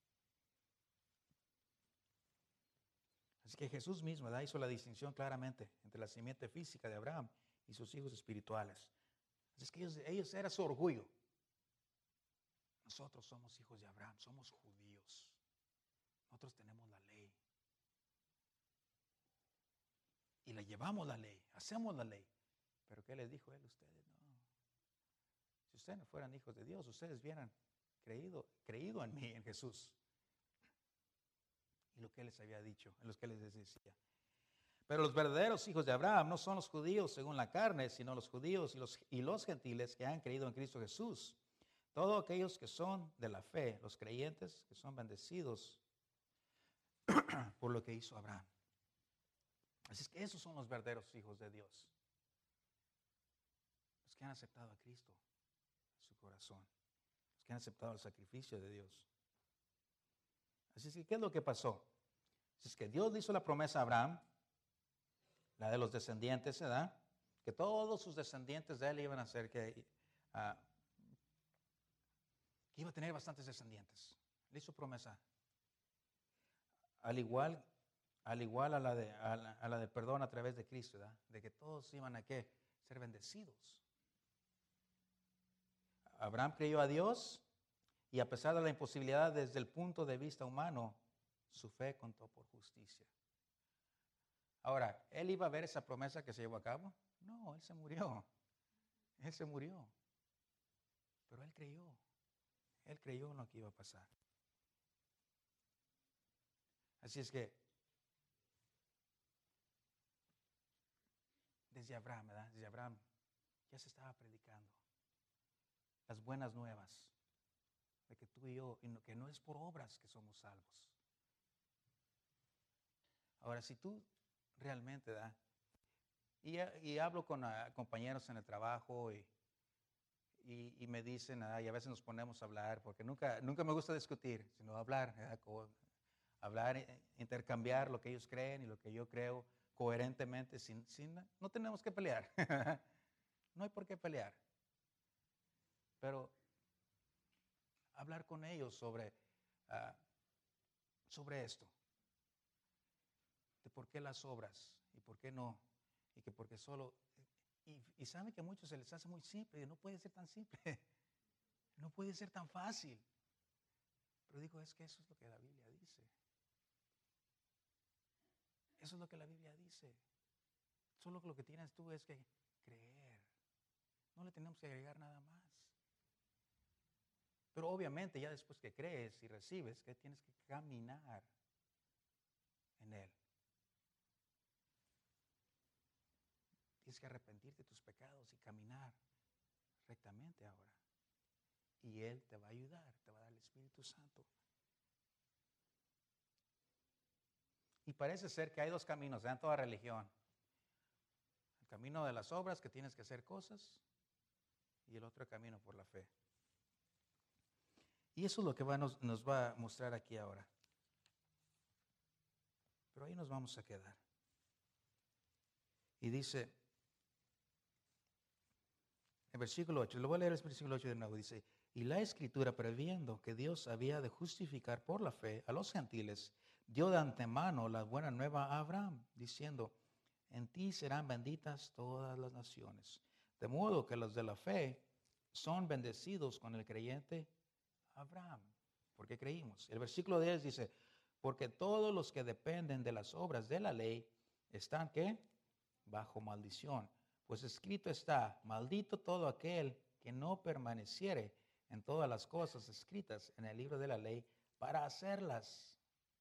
Así que Jesús mismo hizo la distinción claramente entre la simiente física de Abraham y sus hijos espirituales. Así es que ellos era su orgullo. Nosotros somos hijos de Abraham, somos judíos. Nosotros tenemos la ley. Y le llevamos la ley, hacemos la ley. Pero ¿qué les dijo él? Ustedes no. Si ustedes no fueran hijos de Dios, ustedes hubieran creído en mí, en Jesús. Y lo que él les había dicho, en los que les decía. Pero los verdaderos hijos de Abraham no son los judíos según la carne, sino los judíos y los gentiles que han creído en Cristo Jesús. Todos aquellos que son de la fe, los creyentes que son bendecidos por lo que hizo Abraham. Así es que esos son los verdaderos hijos de Dios. Los que han aceptado a Cristo en su corazón. Los que han aceptado el sacrificio de Dios. Así es que, ¿qué es lo que pasó? Así es que Dios le hizo la promesa a Abraham, la de los descendientes, ¿verdad? Que todos sus descendientes de él iban a ser que iba a tener bastantes descendientes. Le hizo promesa. Al igual a la de perdón a través de Cristo, ¿verdad? De que todos iban a ¿qué? Ser bendecidos. Abraham creyó a Dios y a pesar de la imposibilidad desde el punto de vista humano, su fe contó por justicia. Ahora, ¿él iba a ver esa promesa que se llevó a cabo? No, él se murió. Él se murió. Pero él creyó. Él creyó en lo que iba a pasar. Así es que, desde Abraham, ¿verdad? Desde Abraham ya se estaba predicando las buenas nuevas de que tú y yo, que no es por obras que somos salvos. Ahora, si tú realmente, ¿verdad? Y hablo con compañeros en el trabajo y me dicen, y a veces nos ponemos a hablar, porque nunca me gusta discutir, sino hablar, hablar, intercambiar lo que ellos creen y lo que yo creo coherentemente, no tenemos que pelear. No hay por qué pelear. Pero hablar con ellos sobre esto, de por qué las obras y por qué no, y que porque solo, y saben que a muchos se les hace muy simple, y no puede ser tan simple, no puede ser tan fácil. Pero digo, es que eso es lo que la Biblia dice. Eso es lo que la Biblia dice. Solo lo que tienes tú es que creer. No le tenemos que agregar nada más. Pero obviamente ya después que crees y recibes, que tienes que caminar en Él. Tienes que arrepentirte de tus pecados y caminar rectamente ahora. Y Él te va a ayudar, te va a dar el Espíritu Santo. Y parece ser que hay dos caminos en toda religión. El camino de las obras, que tienes que hacer cosas, y el otro camino por la fe. Y eso es lo que nos va a mostrar aquí ahora. Pero ahí nos vamos a quedar. Y dice, en versículo 8, le voy a leer el versículo 8 de nuevo, dice, y la Escritura, previendo que Dios había de justificar por la fe a los gentiles, dio de antemano la buena nueva a Abraham, diciendo, en ti serán benditas todas las naciones. De modo que los de la fe son bendecidos con el creyente Abraham, porque creímos. El versículo 10 dice, porque todos los que dependen de las obras de la ley están, ¿qué? Bajo maldición. Pues escrito está, maldito todo aquel que no permaneciere en todas las cosas escritas en el libro de la ley para hacerlas.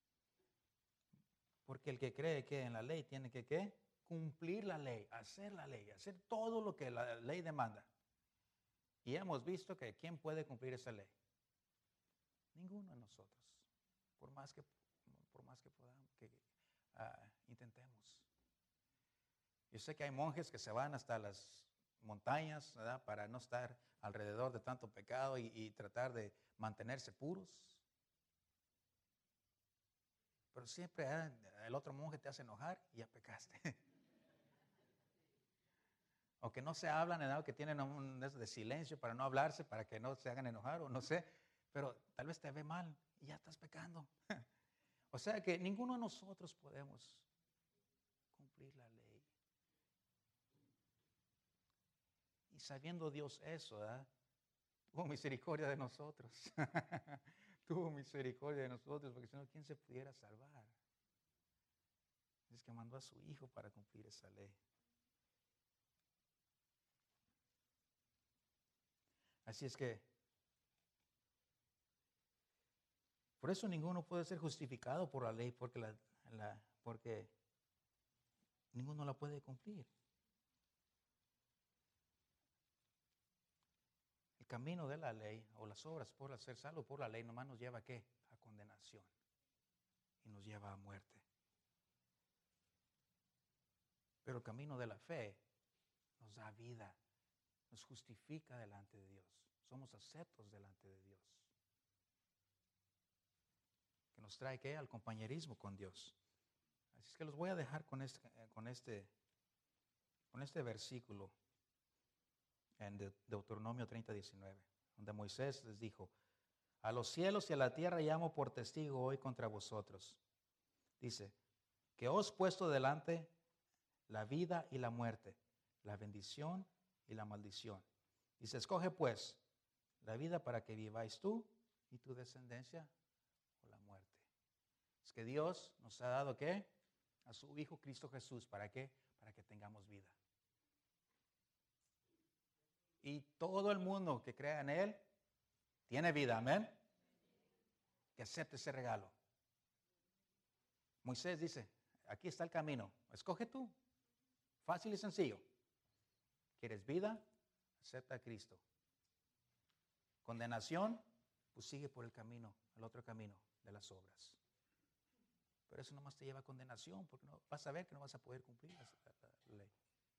Porque el que cree que en la ley tiene que, ¿qué? Cumplir la ley, hacer todo lo que la ley demanda. Y hemos visto que ¿quién puede cumplir esa ley? Ninguno de nosotros, por más que podamos, intentemos. Yo sé que hay monjes que se van hasta las montañas, ¿verdad? Para no estar alrededor de tanto pecado y tratar de mantenerse puros. Pero siempre el otro monje te hace enojar y ya pecaste. O que no se hablan, ¿verdad? Que tienen un de silencio para no hablarse, para que no se hagan enojar o no sé. Pero tal vez te ve mal y ya estás pecando. O sea que ninguno de nosotros podemos cumplir la ley. Y sabiendo Dios eso, ¿verdad? Tuvo misericordia de nosotros. Tuvo misericordia de nosotros, porque si no, ¿quién se pudiera salvar? Es que mandó a su Hijo para cumplir esa ley. Así es que, por eso ninguno puede ser justificado por la ley, porque ninguno la puede cumplir. El camino de la ley, o las obras por ser salvo por la ley, nomás nos lleva ¿a qué? A condenación. Y nos lleva a muerte. Pero el camino de la fe nos da vida, nos justifica delante de Dios. Somos aceptos delante de Dios. Que nos trae ¿qué? Al compañerismo con Dios. Así es que los voy a dejar con este versículo en Deuteronomio 30:19, donde Moisés les dijo, A los cielos y a la tierra llamo por testigo hoy contra vosotros. Dice, que os he puesto delante la vida y la muerte, la bendición y la maldición. Dice, escoge pues la vida para que viváis tú y tu descendencia o la muerte. Es que Dios nos ha dado, ¿qué? A su Hijo Cristo Jesús. ¿Para qué? Para que tengamos vida. Y todo el mundo que crea en Él tiene vida, amén. Que acepte ese regalo. Moisés dice, aquí está el camino, escoge tú. Fácil y sencillo. ¿Quieres vida? Acepta a Cristo. Condenación, pues sigue por el camino, el otro camino de las obras. Pero eso nomás te lleva a condenación, porque no, vas a ver que no vas a poder cumplir la ley.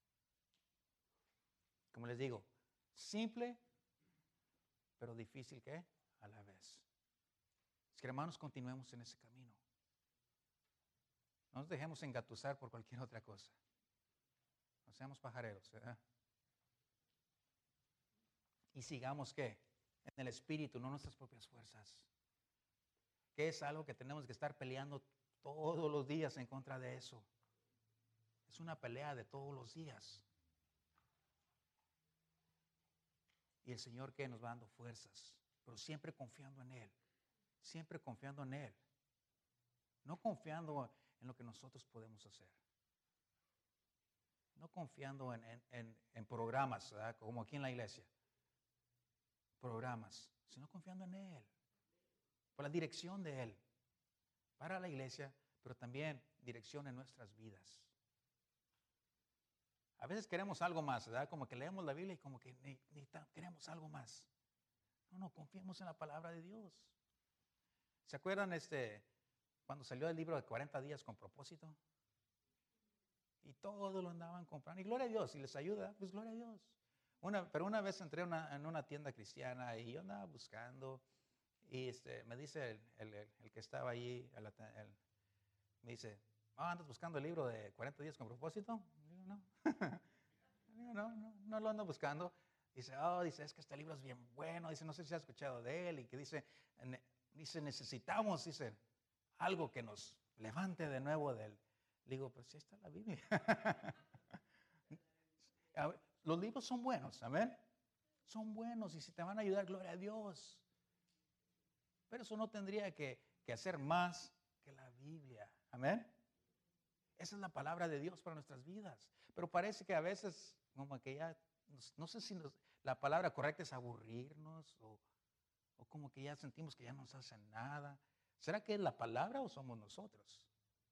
Como les digo, simple, pero difícil que a la vez. Es que hermanos, continuemos en ese camino. No nos dejemos engatusar por cualquier otra cosa. No seamos pajareros, ¿verdad? Y sigamos, ¿qué? En el Espíritu, no nuestras propias fuerzas. Que es algo que tenemos que estar peleando todos los días en contra de eso. Es una pelea de todos los días. Y el Señor que nos va dando fuerzas, pero siempre confiando en Él. Siempre confiando en Él. No confiando en lo que nosotros podemos hacer. No confiando en programas, ¿verdad? Como aquí en la iglesia. Programas, sino confiando en Él. Por la dirección de Él. Para la iglesia, pero también dirección en nuestras vidas. A veces queremos algo más, ¿verdad? Como que leemos la Biblia y como que queremos algo más. No, confiemos en la palabra de Dios. ¿Se acuerdan cuando salió el libro de 40 días con propósito? Y todo lo andaban comprando. Y gloria a Dios, si les ayuda, pues gloria a Dios. Pero una vez entré en una tienda cristiana y yo andaba buscando. Y me dice el que estaba allí, me dice, ¿andas buscando el libro de 40 días con propósito? Digo, no. Digo, no lo ando buscando. Dice, es que este libro es bien bueno. Dice, no sé si has escuchado de él. Y que dice, necesitamos, algo que nos levante de nuevo del. Le digo, pues sí está la Biblia. Los libros son buenos, amén. Son buenos y si te van a ayudar, gloria a Dios. Pero eso no tendría que hacer más que la Biblia, amén. Esa es la palabra de Dios para nuestras vidas. Pero parece que a veces, como que ya, no sé si la palabra correcta es aburrirnos o como que ya sentimos que ya no nos hacen nada. ¿Será que es la palabra o somos nosotros?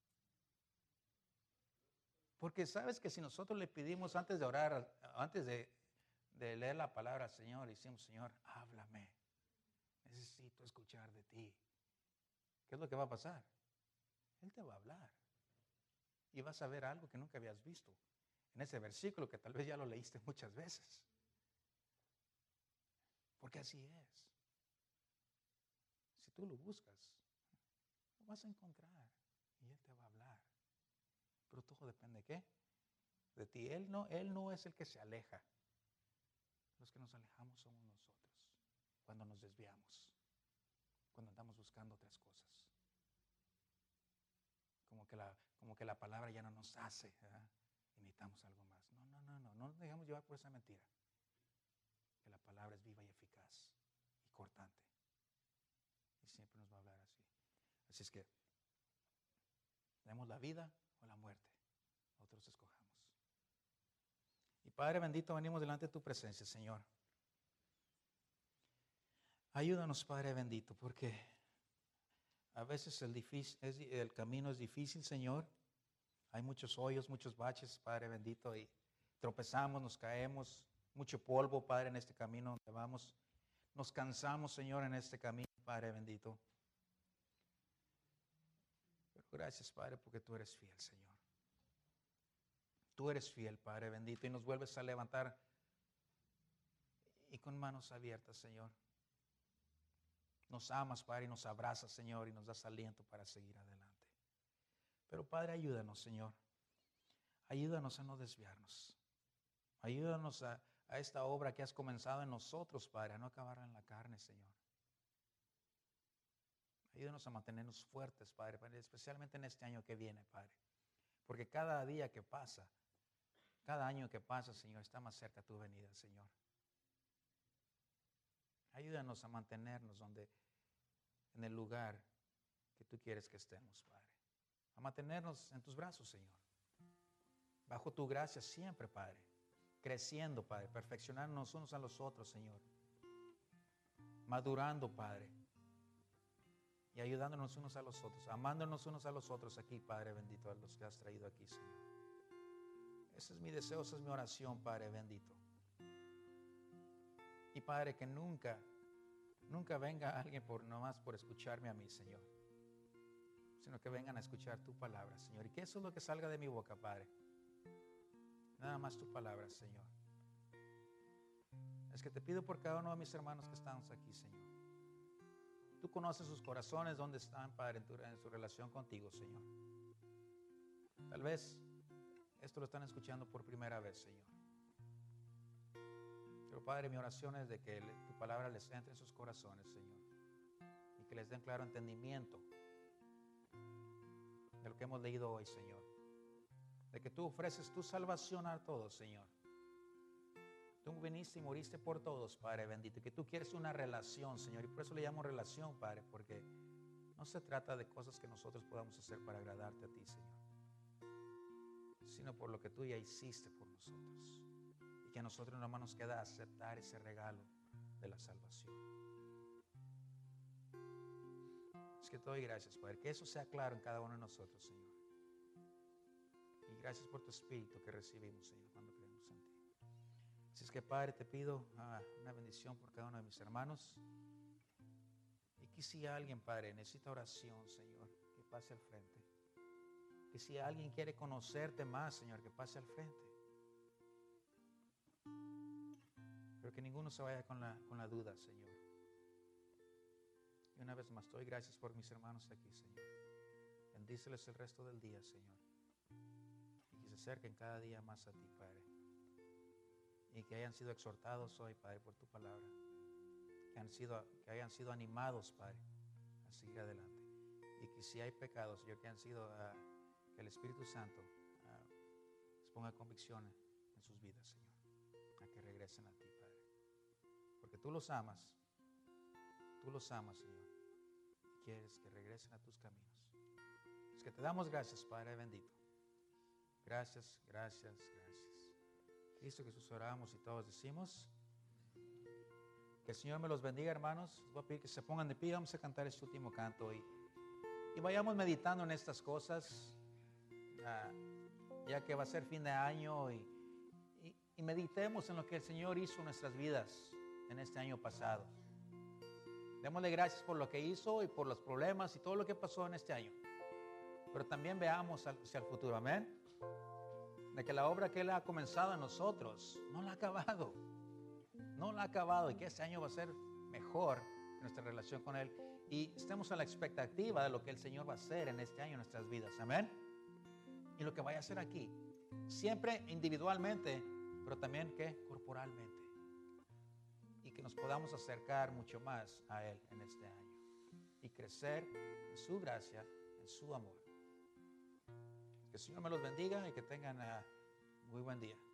Porque sabes que si nosotros le pedimos antes de orar, antes de leer la palabra al Señor, decimos, Señor, háblame. Necesito escuchar de ti. ¿Qué es lo que va a pasar? Él te va a hablar. Y vas a ver algo que nunca habías visto en ese versículo que tal vez ya lo leíste muchas veces. Porque así es. Si tú lo buscas, lo vas a encontrar y Él te va a hablar. Pero todo depende de qué? De ti. Él no es el que se aleja. Los que nos alejamos somos nosotros. Cuando nos desviamos. Cuando andamos buscando otras cosas. Como que la palabra ya no nos hace, ¿verdad? Y necesitamos algo más. No nos dejemos llevar por esa mentira. Que la palabra es viva y eficaz y cortante. Y siempre nos va a hablar así. Así es que, demos la vida o la muerte. Nosotros escojamos. Y Padre bendito, venimos delante de tu presencia, Señor. Ayúdanos, Padre bendito, porque a veces el camino es difícil, Señor. Hay muchos hoyos, muchos baches, Padre bendito, y tropezamos, nos caemos, mucho polvo, Padre, en este camino donde vamos. Nos cansamos, Señor, en este camino, Padre bendito. Pero gracias, Padre, porque tú eres fiel, Señor. Tú eres fiel, Padre bendito, y nos vuelves a levantar y con manos abiertas, Señor. Nos amas, Padre, y nos abrazas, Señor, y nos das aliento para seguir adelante. Pero, Padre, ayúdanos, Señor. Ayúdanos a no desviarnos. Ayúdanos a esta obra que has comenzado en nosotros, Padre, a no acabar en la carne, Señor. Ayúdanos a mantenernos fuertes, Padre, especialmente en este año que viene, Padre. Porque cada día que pasa, cada año que pasa, Señor, está más cerca tu venida, Señor. Ayúdanos a mantenernos en el lugar que tú quieres que estemos, Padre. A mantenernos en tus brazos, Señor. Bajo tu gracia siempre, Padre. Creciendo, Padre. Perfeccionándonos unos a los otros, Señor. Madurando, Padre. Y ayudándonos unos a los otros. Amándonos unos a los otros aquí, Padre bendito, a los que has traído aquí, Señor. Ese es mi deseo, esa es mi oración, Padre bendito. Y Padre, que nunca venga alguien nomás por escucharme a mí, Señor. Sino que vengan a escuchar tu palabra, Señor. Y que eso es lo que salga de mi boca, Padre. Nada más tu palabra, Señor. Es que te pido por cada uno de mis hermanos que estamos aquí, Señor. Tú conoces sus corazones, dónde están, Padre, en su relación contigo, Señor. Tal vez esto lo están escuchando por primera vez, Señor. Pero, Padre, mi oración es de que tu palabra les entre en sus corazones, Señor. Y que les den claro entendimiento de lo que hemos leído hoy, Señor. De que tú ofreces tu salvación a todos, Señor. Tú viniste y moriste por todos, Padre bendito. Que tú quieres una relación, Señor. Y por eso le llamo relación, Padre. Porque no se trata de cosas que nosotros podamos hacer para agradarte a ti, Señor. Sino por lo que tú ya hiciste por nosotros. Y que a nosotros nomás nos queda aceptar ese regalo de la salvación. Es que te doy gracias, Padre. Que eso sea claro en cada uno de nosotros, Señor. Y gracias por tu Espíritu que recibimos, Señor, cuando creemos en ti. Así es que, Padre, te pido una bendición por cada uno de mis hermanos. Y que si alguien, Padre, necesita oración, Señor, que pase al frente. Que si alguien quiere conocerte más, Señor, que pase al frente. Pero que ninguno se vaya con la duda, Señor. Y una vez más, te doy gracias por mis hermanos aquí, Señor. Bendíceles el resto del día, Señor. Y que se acerquen cada día más a ti, Padre. Y que hayan sido exhortados hoy, Padre, por tu palabra. Que hayan sido animados, Padre, a seguir adelante. Y que si hay pecados, Señor, que que el Espíritu Santo les ponga convicción en sus vidas, Señor. A que regresen a ti, Padre. Porque tú los amas. Tú los amas, Señor. Y quieres que regresen a tus caminos. Es que te damos gracias, Padre bendito. Gracias, gracias, gracias. Cristo Jesús, oramos y todos decimos. Que el Señor me los bendiga, hermanos. Les voy a pedir que se pongan de pie. Vamos a cantar este último canto y vayamos meditando en estas cosas. Ya que va a ser fin de año y meditemos en lo que el Señor hizo en nuestras vidas en este año pasado. Démosle gracias por lo que hizo y por los problemas y todo lo que pasó en este año. Pero también veamos hacia el futuro, amén. De que la obra que Él ha comenzado en nosotros no la ha acabado. No la ha acabado y que este año va a ser mejor en nuestra relación con Él. Y estemos a la expectativa de lo que el Señor va a hacer en este año en nuestras vidas, amén. Y lo que vaya a hacer aquí. Siempre individualmente, pero también que corporalmente. Y que nos podamos acercar mucho más a Él en este año. Y crecer en su gracia, en su amor. Que el Señor me los bendiga y que tengan muy buen día.